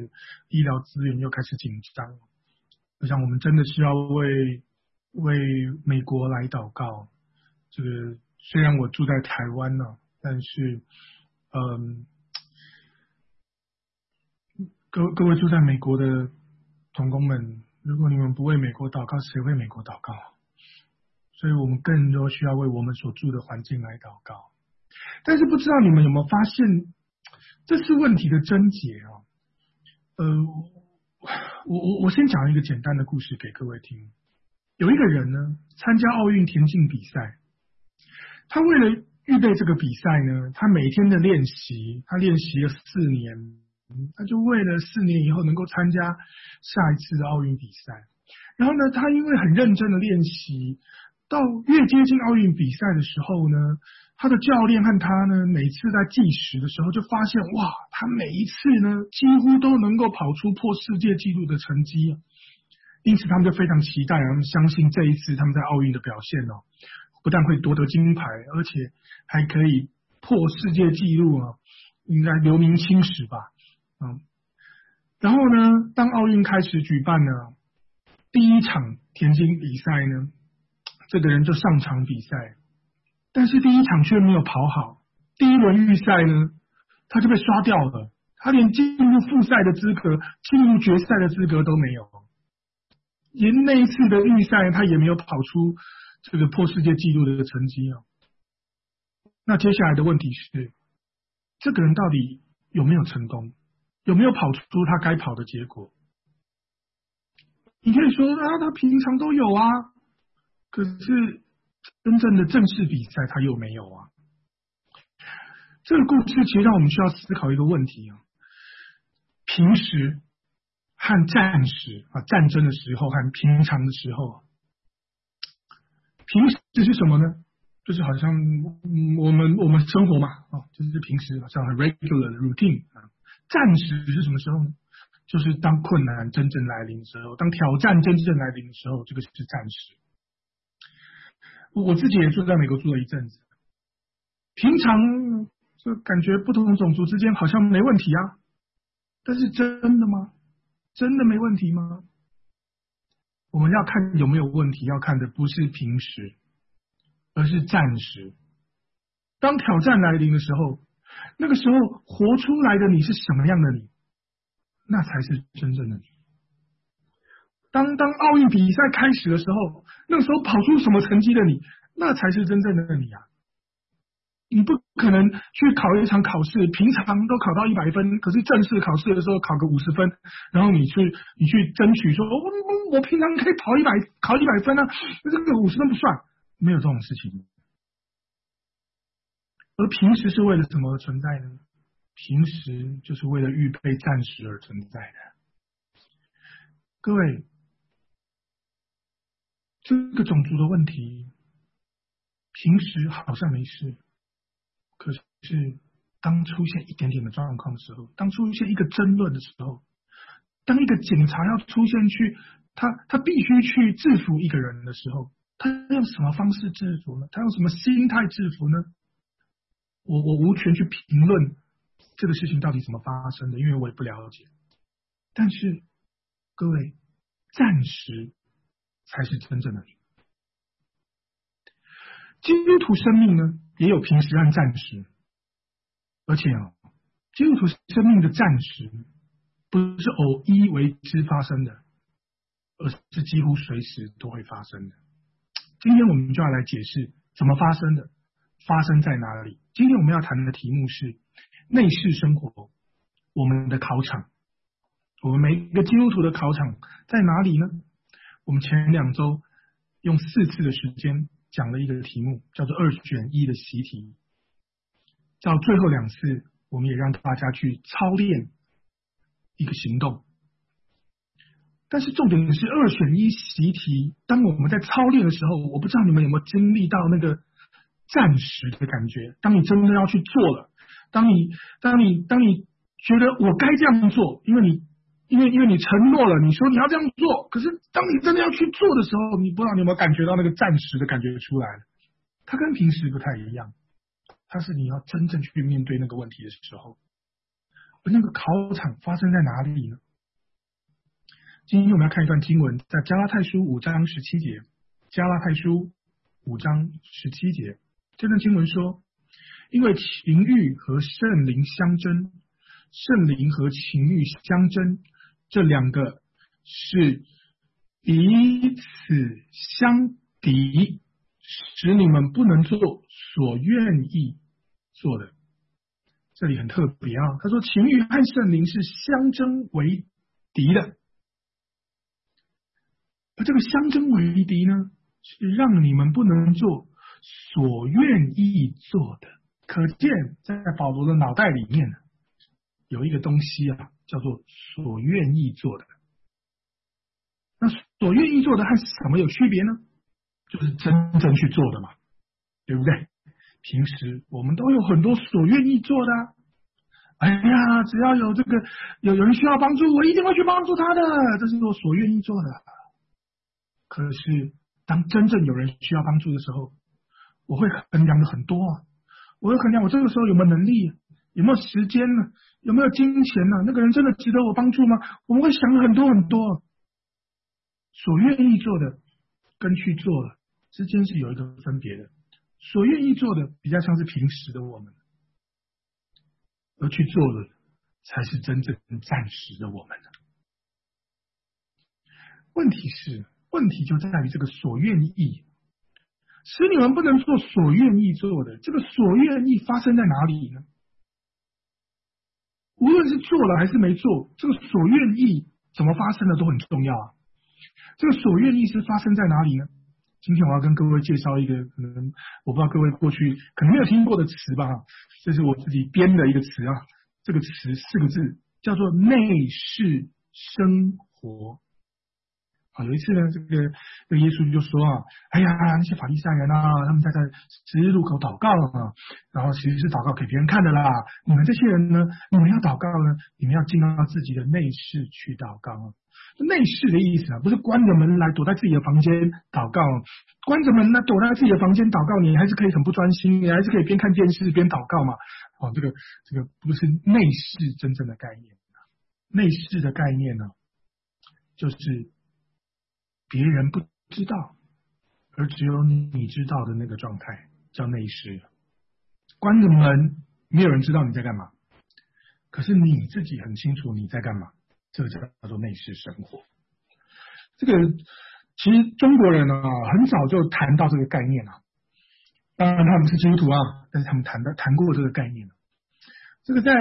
始医疗资源又开始紧张。我想我们真的是要为美国来祷告。这个虽然我住在台湾呢，但是各位住在美国的同工们，如果你们不为美国祷告，谁为美国祷告？所以我们更多需要为我们所住的环境来祷告。但是不知道你们有没有发现，这是问题的症结啊。我先讲一个简单的故事给各位听。有一个人呢，参加奥运田径比赛，他为了预备这个比赛呢，他每天的练习，他练习了4年，他就为了4年以后能够参加下一次的奥运比赛。然后呢，他因为很认真的练习，到越接近奥运比赛的时候呢，他的教练和他呢，每次在计时的时候就发现，哇，他每一次呢，几乎都能够跑出破世界纪录的成绩。因此他们就非常期待，他们相信这一次他们在奥运的表现哦，不但会夺得金牌，而且还可以破世界纪录啊，应该留名青史吧。然后呢，当奥运开始举办呢，第一场田径比赛呢，这个人就上场比赛，但是第一场却没有跑好，第一轮预赛呢，他就被刷掉了，他连进入复赛的资格、进入决赛的资格都没有，连那一次的预赛他也没有跑出这个破世界纪录的成绩啊。那接下来的问题是，这个人到底有没有成功？有没有跑出他该跑的结果？你可以说啊，他平常都有啊，可是真正的正式比赛他又没有啊。这个故事其实让我们需要思考一个问题啊：平时和战时啊，战争的时候和平常的时候，平时是什么呢？就是好像我们生活嘛，就是平时好像很 regular 的 routine 啊。战时是什么时候呢？就是当困难真正来临的时候，当挑战真正来临的时候，这个是战时。我自己也住在美国住了一阵子，平常就感觉不同种族之间好像没问题啊，但是真的吗？真的没问题吗？我们要看有没有问题，要看的不是平时，而是战时。当挑战来临的时候，那个时候活出来的你是什么样的你，那才是真正的你。当奥运比赛开始的时候，那个时候跑出什么成绩的你，那才是真正的你啊。你不可能去考一场考试，平常都考到100分，可是正式考试的时候考个50分，然后你去争取说，我平常可以考100分啊，这个50分不算，没有这种事情。而平时是为了什么而存在呢？平时就是为了预备战时而存在的。各位，这个种族的问题，平时好像没事，可是当出现一点点的状况的时候，当出现一个争论的时候，当一个警察要出现去，他必须去制服一个人的时候，他用什么方式制服呢？他用什么心态制服呢？我无权去评论这个事情到底怎么发生的，因为我也不了解。但是各位，战时才是真正的你。基督徒生命呢，也有平时和战时，而且基督徒生命的战时不是偶一为之发生的，而是几乎随时都会发生的。今天我们就要来解释怎么发生的，发生在哪里。今天我们要谈的题目是内室生活，我们的考场。我们每一个基督徒的考场在哪里呢？我们前2周用4次的时间讲了一个题目，叫做2选1的习题。到最后2次，我们也让大家去操练一个行动。但是重点是2选1习题，当我们在操练的时候，我不知道你们有没有经历到那个战时的感觉。当你真的要去做了，当你觉得我该这样做，因为你承诺了，你说你要这样做，可是当你真的要去做的时候，你不知道你有没有感觉到那个战时的感觉出来了。它跟平时不太一样，它是你要真正去面对那个问题的时候。 而那个考场发生在哪里呢？今天我们要看一段经文，在加拉太书5章17节。加拉太书5章17节，这段经文说：因为情欲和圣灵相争，圣灵和情欲相争，这两个是彼此相敌，使你们不能做所愿意做的。这里很特别啊，他说情欲和圣灵是相争为敌的，而这个相争为敌呢，是让你们不能做所愿意做的。可见在保罗的脑袋里面有一个东西啊，叫做所愿意做的。那所愿意做的和什么有区别呢？就是真正去做的嘛，对不对？平时我们都有很多所愿意做的啊。哎呀，只要有有人需要帮助，我一定会去帮助他的，这是我所愿意做的。可是当真正有人需要帮助的时候，我会衡量的很多啊。我会衡量我这个时候有没有能力，有没有时间呢？有没有金钱呢？那个人真的值得我帮助吗？我们会想很多很多。所愿意做的跟去做了之间是有一个分别的。所愿意做的比较像是平时的我们，而去做的才是真正暂时的我们。问题就在于这个所愿意，使你们不能做所愿意做的。这个所愿意发生在哪里呢？无论是做了还是没做，这个所愿意怎么发生的都很重要啊。这个所愿意是发生在哪里呢？今天我要跟各位介绍一个可能我不知道各位过去可能没有听过的词吧，这是我自己编的一个词啊。这个词4个字叫做内室生活。有一次呢，这个耶稣就说啊，哎呀，那些法利赛人啊，他们在十字路口祷告啊，然后其实是祷告给别人看的啦。你们这些人呢，你们要祷告呢，你们要进到自己的内室去祷告啊。内室的意思啊，不是关着门来躲在自己的房间祷告，关着门呢躲在自己的房间祷告，你还是可以很不专心，你还是可以边看电视边祷告嘛。这个不是内室真正的概念。内室的概念呢，就是别人不知道，而只有你知道的那个状态，叫内室。关着门，没有人知道你在干嘛，可是你自己很清楚你在干嘛，这个叫做内室生活。这个其实中国人很早就谈到这个概念啊，当然他们是基督徒啊，但是他们谈过这个概念。这个在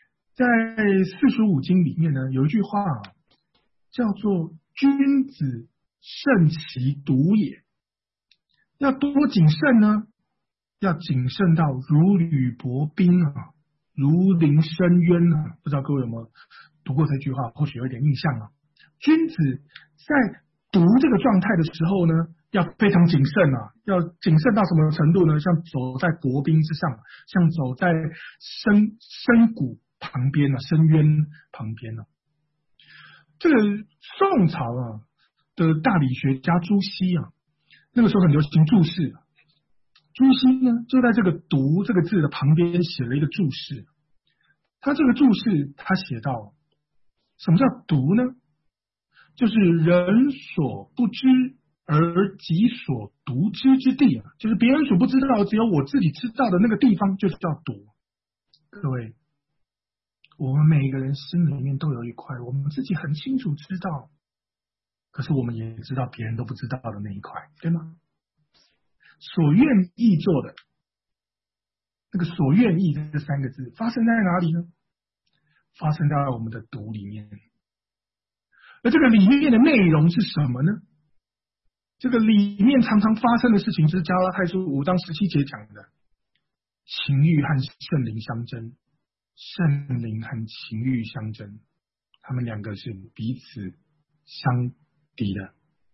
45经里面呢，有一句话叫做君子慎其独也。要多谨慎呢？要谨慎到如履薄冰啊，如临深渊啊。不知道各位有没有读过这句话，或许有一点印象啊。君子在读这个状态的时候呢，要非常谨慎啊，要谨慎到什么程度呢？像走在薄冰之上，像走在深谷旁边啊，深渊旁边啊。这个宋朝的大理学家朱熹啊，那个时候很流行注释。朱熹呢，就在这个读这个字的旁边写了一个注释。他这个注释他写到，什么叫读呢？就是人所不知而己所独知之地啊，就是别人所不知道，只有我自己知道的那个地方，就是叫读。各位，我们每一个人心里面都有一块，我们自己很清楚知道，可是我们也知道别人都不知道的那一块，对吗？所愿意做的，那个所愿意这3个字发生在哪里呢？发生在我们的读里面。而这个里面的内容是什么呢？这个里面常常发生的事情是加拉太书5章17节讲的，情欲和圣灵相争，圣灵和情欲相争，他们2个是彼此相敌的。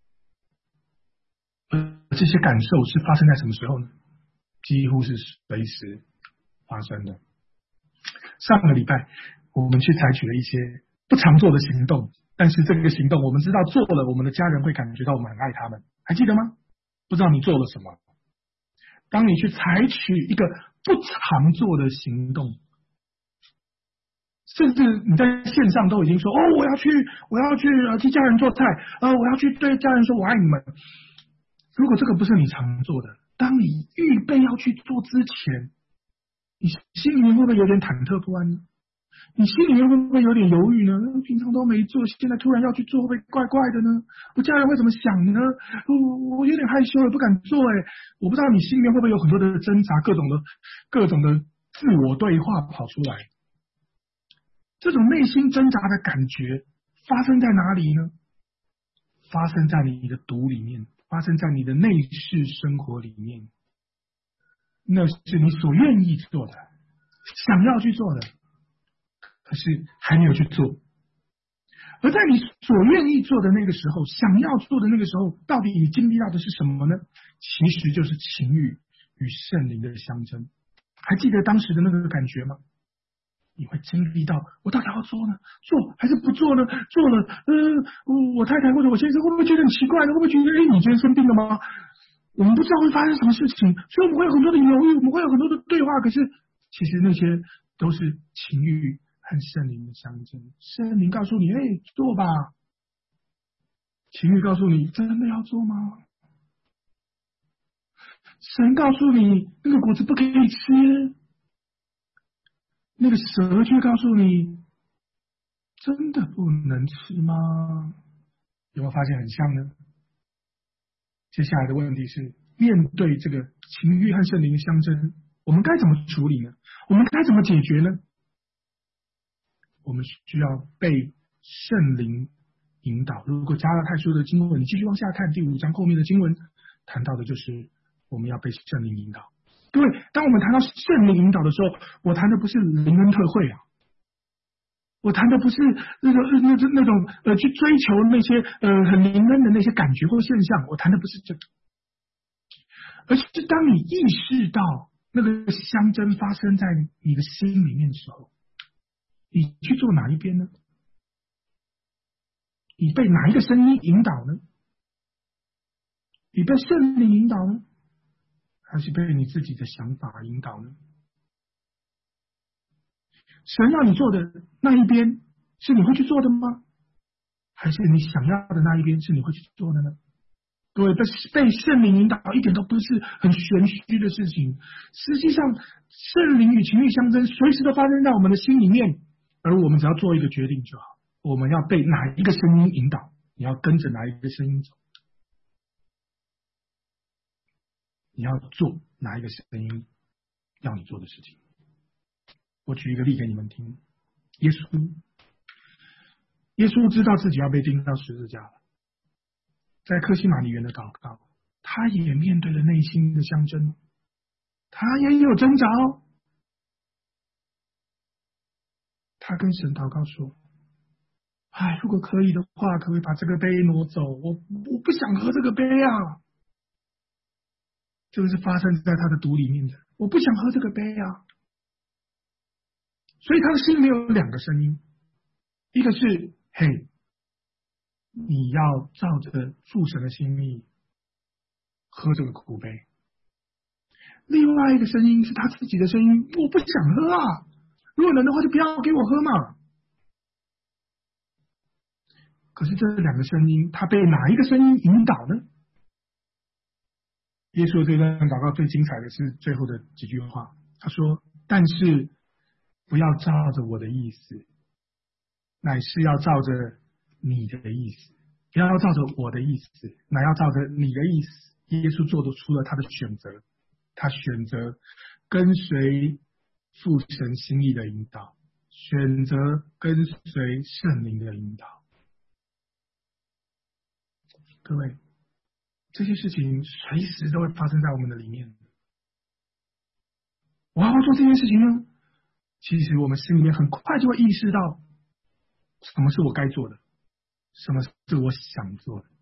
这些感受是发生在什么时候呢？几乎是随时发生的。上个礼拜我们去采取了一些不常做的行动，但是这个行动我们知道做了，我们的家人会感觉到我们很爱他们，还记得吗？不知道你做了什么。当你去采取一个不常做的行动， 甚至你在线上都已经说我要去替家人做菜，我要去对家人说我爱你们。如果这个不是你常做的，当你预备要去做之前，你心里面会不会有点忐忑不安呢？你心里面会不会有点犹豫呢？平常都没做，现在突然要去做，会不会怪怪的呢？我家人会怎么想呢？我有点害羞了，不敢做。我不知道你心里面会不会有很多的挣扎，各种的自我对话跑出来。这种内心挣扎的感觉发生在哪里呢？发生在你的毒里面，发生在你的内室生活里面。那是你所愿意做的，想要去做的，可是还没有去做。而在你所愿意做的那个时候，想要做的那个时候，到底你经历到的是什么呢？其实就是情欲与圣灵的相争。还记得当时的那个感觉吗？你会经历到，我到底要做呢？做还是不做呢？做了，我太太或者我先生会不会觉得很奇怪呢？会不会觉得，你今天生病了吗？我们不知道会发生什么事情，所以我们会有很多的犹豫，我们会有很多的对话。可是，其实那些都是情欲和圣灵的相争。圣灵告诉你，做吧。情欲告诉你，真的要做吗？神告诉你，那个果子不可以吃。那个蛇却告诉你，真的不能吃吗？有没有发现很像呢？接下来的问题是，面对这个情欲和圣灵的相争，我们该怎么处理呢？我们该怎么解决呢？我们需要被圣灵引导。如果加拉太书的经文，你继续往下看第5章后面的经文，谈到的就是我们要被圣灵引导。各位，当我们谈到圣灵引导的时候，我谈的不是灵恩特会啊，我谈的不是那种去追求那些很灵恩的那些感觉或现象，我谈的不是这个，而是当你意识到那个相争发生在你的心里面的时候，你去做哪一边呢？你被哪一个声音引导呢？你被圣灵引导呢？还是被你自己的想法引导呢？神要你做的那一边是你会去做的吗？还是你想要的那一边是你会去做的呢？各位，被圣灵引导一点都不是很玄虚的事情。实际上，圣灵与情欲相争，随时都发生在我们的心里面，而我们只要做一个决定就好。我们要被哪一个声音引导，你要跟着哪一个声音走，你要做哪一个声音要你做的事情。我举一个例给你们听。耶稣知道自己要被钉到十字架了，在客西马尼园的祷告，他也面对了内心的相争，他也有挣扎。他跟神祷告说，如果可以的话，可不可以把这个杯挪走？我不想喝这个杯啊。这个是发生在他的毒里面的，我不想喝这个杯啊。所以他的心里面有2个声音，一个是你要照着父神的心意喝这个苦杯，另外一个声音是他自己的声音，我不想喝啊，如果能的话就不要给我喝嘛。可是这2个声音，他被哪一个声音引导呢？耶稣这段祷告最精彩的是最后的几句话，他说，但是不要照着我的意思，乃是要照着你的意思。不要照着我的意思，乃要照着你的意思。耶稣做出了他的选择，他选择跟随父神心意的引导，选择跟随圣灵的引导。各位，这些事情随时都会发生在我们的里面。我要做这件事情呢，其实我们心里面很快就会意识到，什么是我该做的，什么是我想做的。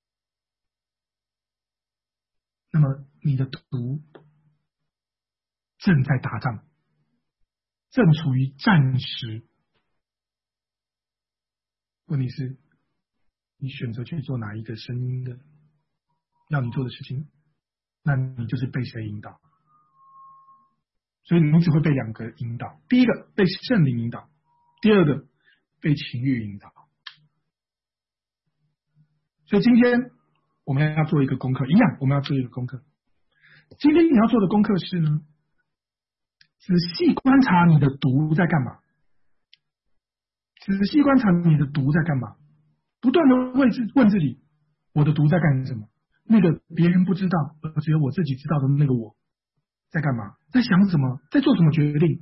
那么你的毒正在打仗，正处于战时。问题是，你选择去做哪一个声音的要你做的事情，那你就是被谁引导。所以你只会被2个引导，第一个被圣灵引导， 第二个被情欲引导。所以今天我们要做一个功课，一样我们要做一个功课。今天你要做的功课是呢，仔细观察你的毒在干嘛，仔细观察你的毒在干嘛，不断的问自己，我的毒在干什么？那个别人不知道，而只有我自己知道的那个我在干嘛？在想什么？在做什么决定？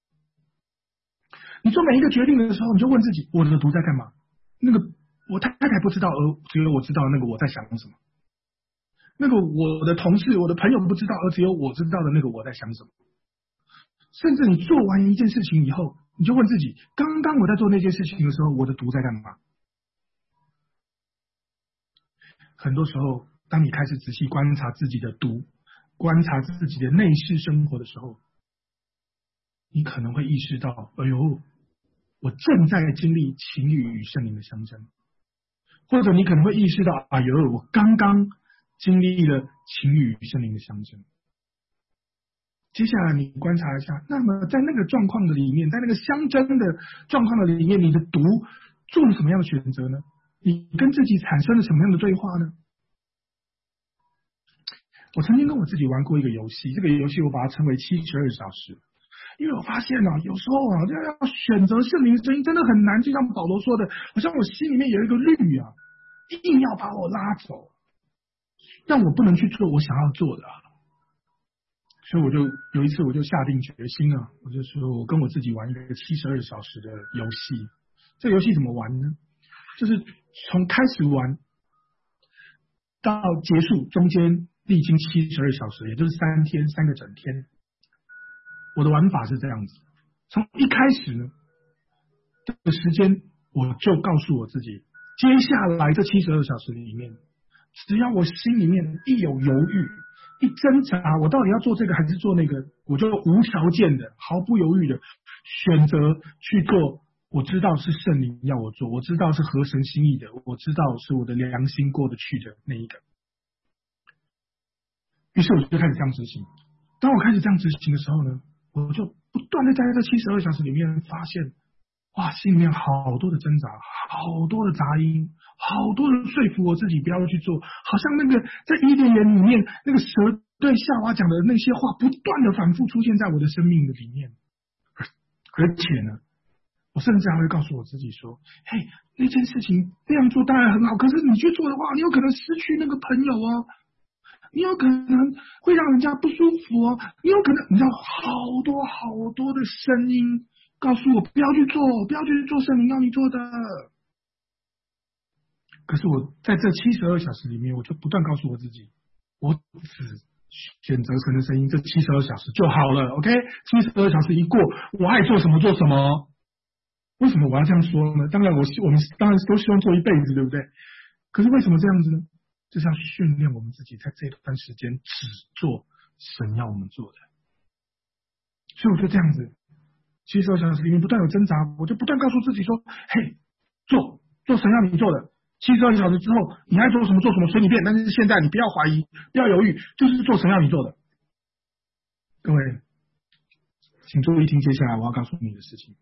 你做每一个决定的时候，你就问自己，我的毒在干嘛？那个我太太不知道，而只有我知道那个我在想什么？那个我的同事、我的朋友不知道，而只有我知道的那个我在想什么？甚至你做完一件事情以后，你就问自己，刚刚我在做那件事情的时候，我的毒在干嘛？很多时候，当你开始仔细观察自己的毒，观察自己的内室生活的时候，你可能会意识到，哎呦，我正在经历情欲与圣灵的相争，或者你可能会意识到，哎呦，我刚刚经历了情欲与圣灵的相争。接下来你观察一下，那么在那个状况的里面，在那个相争的状况的里面，你的毒做了什么样的选择呢？你跟自己产生了什么样的对话呢？我曾经跟我自己玩过一个游戏，这个游戏我把它称为72小时。因为我发现有时候要选择圣灵声音真的很难，就像保罗说的，好像我心里面有一个律硬要把我拉走，让我不能去做我想要做的。所以我就有一次我就下定决心我就说我跟我自己玩一个72小时的游戏。这个游戏怎么玩呢？就是从开始玩到结束中间历经72小时，也就是3天3个整天。我的玩法是这样子，从一开始呢，这个时间我就告诉我自己，接下来这72小时里面，只要我心里面一有犹豫，一挣扎，我到底要做这个还是做那个，我就无条件的、毫不犹豫的选择去做。我知道是圣灵要我做，我知道是合神心意的，我知道是我的良心过得去的那一个。于是我就开始这样执行。当我开始这样执行的时候呢，我就不断的在这72小时里面发现，哇，心里面好多的挣扎，好多的杂音，好多的说服我自己不要去做，好像那个在伊甸园里面那个蛇对夏娃讲的那些话，不断的反复出现在我的生命的里面。而且呢，我甚至还会告诉我自己说，嘿，那件事情这样做当然很好，可是你去做的话，你有可能失去那个朋友你有可能会让人家不舒服你有可能，你知道，好多好多的声音告诉我不要去做，不要去做圣灵要你做的。可是我在这72小时里面，我就不断告诉我自己，我只选择神的声音，这72小时就好了。OK， 72小时一过，我爱做什么做什么。为什么我要这样说呢？当然我们当然都希望做一辈子，对不对？可是为什么这样子呢？就是要训练我们自己，在这段时间只做神要我们做的。所以我就这样子，72小时里面不断有挣扎，我就不断告诉自己说：“嘿，做神要你做的。72小时之后，你爱做什么做什么，随你便。但是现在你不要怀疑，不要犹豫，就是做神要你做的。”各位，请注意听接下来我要告诉你的事情。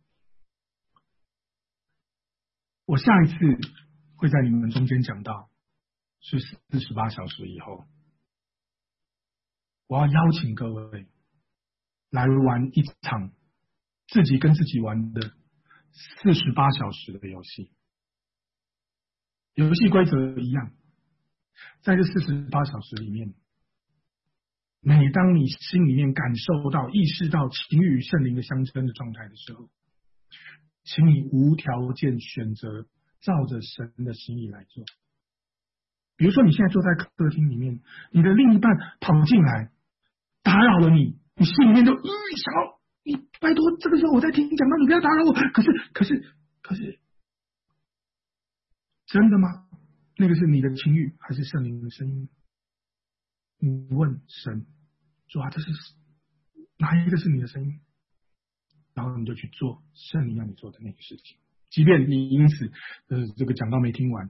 我下一次会在你们中间讲到。是48小时以后，我要邀请各位来玩一场自己跟自己玩的48小时的游戏。游戏规则一样，在这48小时里面，每当你心里面感受到、意识到情欲与圣灵的相争的状态的时候，请你无条件选择照着神的心意来做。比如说你现在坐在客厅里面，你的另一半跑进来打扰了你，你心里面就想要你拜托，这个时候我在听讲道，你不要打扰我。可是真的吗？那个是你的情欲还是圣灵的声音？你问神说这是哪一个是你的声音？然后你就去做圣灵让你做的那个事情，即便你因此这个讲道没听完。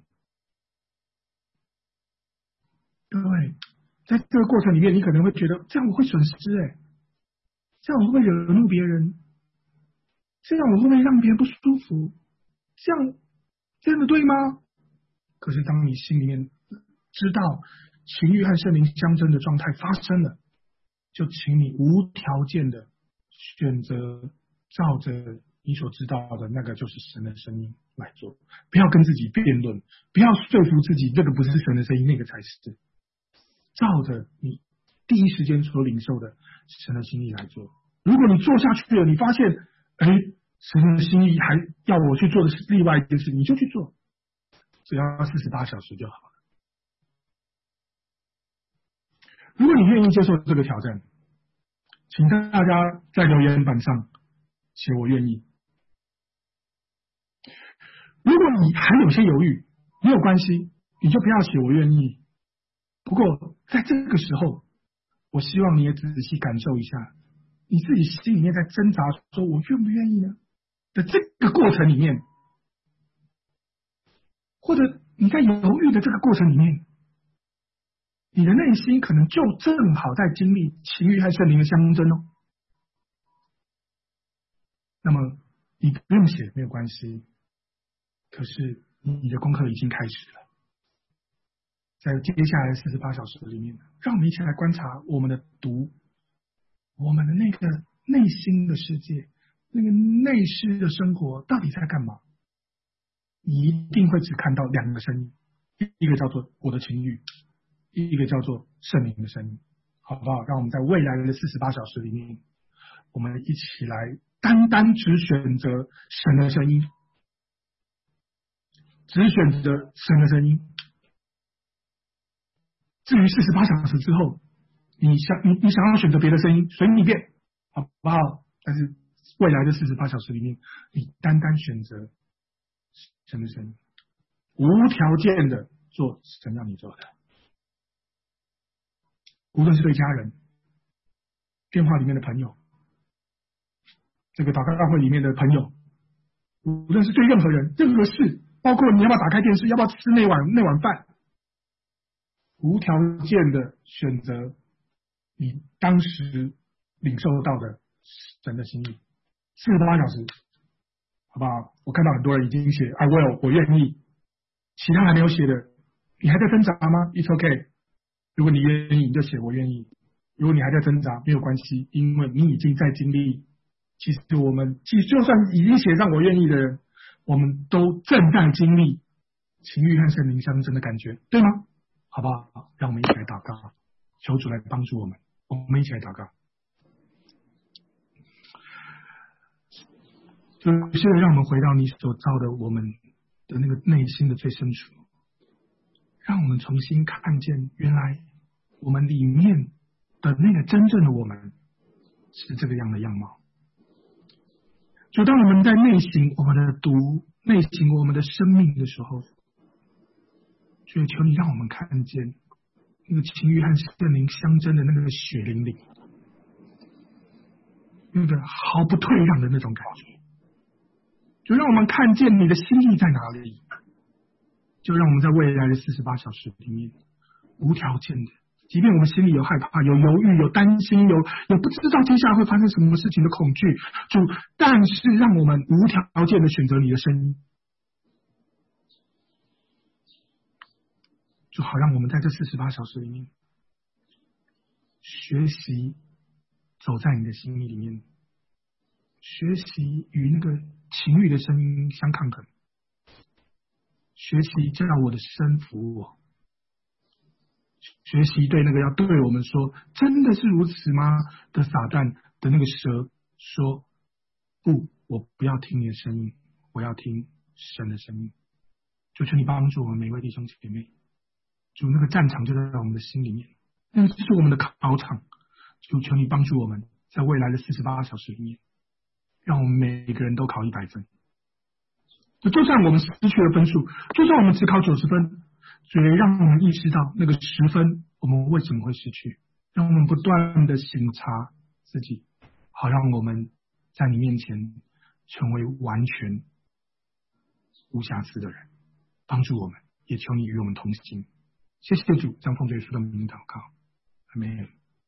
各位，在这个过程里面，你可能会觉得这样我会损失这样我会不会惹怒别人？ 这样我会不会让别人不舒服？这样真的对吗？可是当你心里面知道情欲和圣灵相争的状态发生了，就请你无条件的选择照着你所知道的那个就是神的声音来做，不要跟自己辩论，不要说服自己这个不是神的声音，那个才是。照着你第一时间所领受的神的心意来做。如果你做下去了，你发现，神的心意还要我去做的是另外一件事，你就去做，只要48小时就好了。如果你愿意接受这个挑战，请大家在留言板上写我愿意。如果你还有些犹豫，没有关系，你就不要写我愿意。不过在这个时候，我希望你也仔细感受一下，你自己心里面在挣扎，说我愿不愿意呢？的这个过程里面，或者你在犹豫的这个过程里面，你的内心可能就正好在经历情欲和圣灵的相争哦。那么你不用写没有关系，可是你的功课已经开始了。在接下来的48小时里面，让我们一起来观察我们的我们的那个内心的世界，那个内室的生活到底在干嘛？你一定会只看到两个声音，一个叫做我的情欲，一个叫做圣灵的声音，好不好？让我们在未来的48小时里面，我们一起来单单只选择神的声音，只选择神的声音。至于48小时之后，你想要选择别的声音，随你便，好不好？但是未来的48小时里面，你单单选择神的声音，无条件的做神让你做的，无论是对家人、电话里面的朋友、这个祷告大会里面的朋友，无论是对任何人、任何事，包括你要不要打开电视，要不要吃那碗饭，无条件的选择你当时领受到的神的心意。48小时，好不好？我看到很多人已经写 I will， 我愿意，其他还没有写的，你还在挣扎吗？ It's okay， 如果你愿意，你就写我愿意。如果你还在挣扎，没有关系，因为你已经在经历。其实就算已经写上我愿意的人，我们都正在经历情欲和圣灵相争的感觉，对吗？好不好？让我们一起来祷告，求主来帮助我们。我们一起来祷告。就现在让我们回到你所造的我们的那个内心的最深处，让我们重新看见原来我们里面的那个真正的我们是这个样的样貌。就当我们在内省我们的内省我们的生命的时候，就求你让我们看见那个情欲和圣灵相争的那个血淋淋，那个毫不退让的那种感觉，就让我们看见你的心意在哪里，就让我们在未来的48小时里面无条件的，即便我们心里有害怕、有犹豫、有担心、有不知道接下来会发生什么事情的恐惧，主，但是让我们无条件的选择你的声音，就好让我们在这48小时里面学习走在你的心意里面，学习与那个情欲的声音相抗衡，学习叫我的身服我，学习对那个要对我们说真的是如此吗的撒旦的那个蛇说，不，我不要听你的声音，我要听神的声音。就求你帮助我们每位弟兄姐妹，主，那个战场就在我们的心里面，那个就是我们的考场。主，求你帮助我们在未来的48小时里面，让我们每个人都考100分。就算我们失去了分数，就算我们只考90分，所以让我们意识到那个10分我们为什么会失去，让我们不断的省察自己，好让我们在你面前成为完全无瑕疵的人。帮助我们，也求你与我们同行。谢谢主，将奉主耶稣的名祷告，阿们。